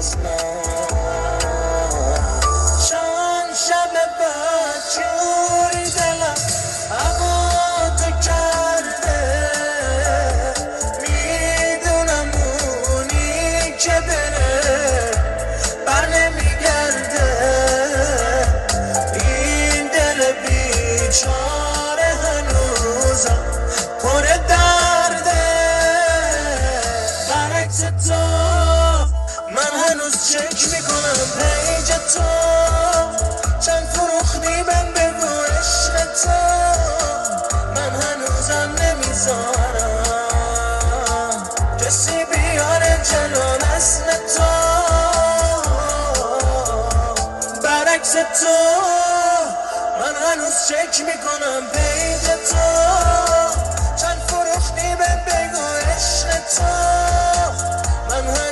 از من. چند شب بعد جوری دلم هوا تو کرده، میدونم اونی که بره بر نمیگرده. این دل بیچاره هنوزم پر درده. برعکس تو من هنوز چک میکنم پیج تو، چند فروختی من بگو عشق تو. من هنوزم نمیذارم کسی بیاره جلو نسل تو. برعکس تو من هنوز چک میکنم پیج تو، چند فروختی من بگو عشق تو.